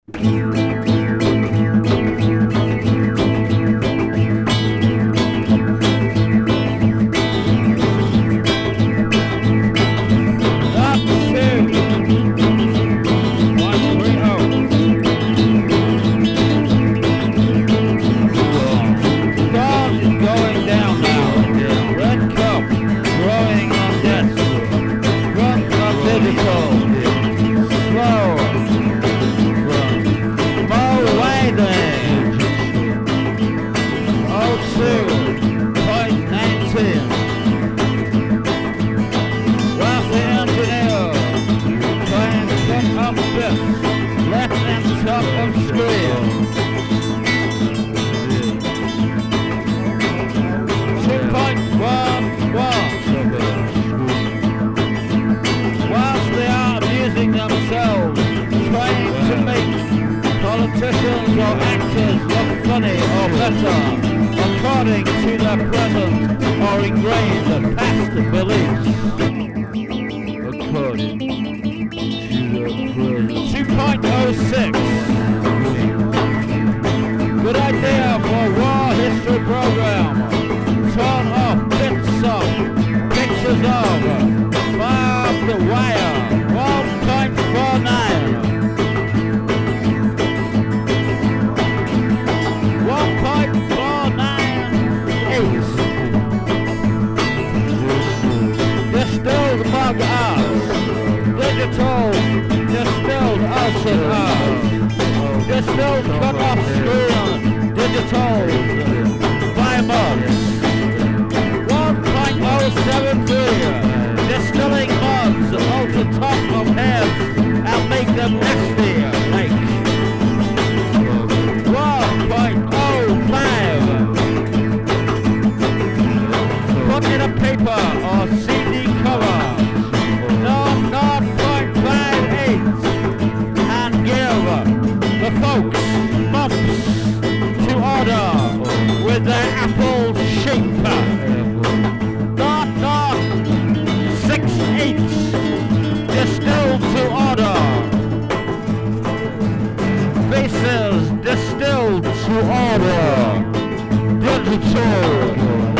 Left and top of screen. 2.11. Whilst they are amusing themselves, trying to make politicians or actors look funny or better, according to their present or ingrained past beliefs. According to their present. 2.06. Good idea for war history program. Torn off bits of pictures of barbed wire. 1.49. 1.498. Distilled mug arts. Digital distilled acid arts. Distilled cut off screen. Digital mugs. 1.073. Distilling mugs out the top of heads and make them nasty like 1.05. Put in a paper or CD cover. No, 0.58. And give the folks mumps to order with their apple shape. 0.68. Distilled to order. Faces distilled to order. Digital.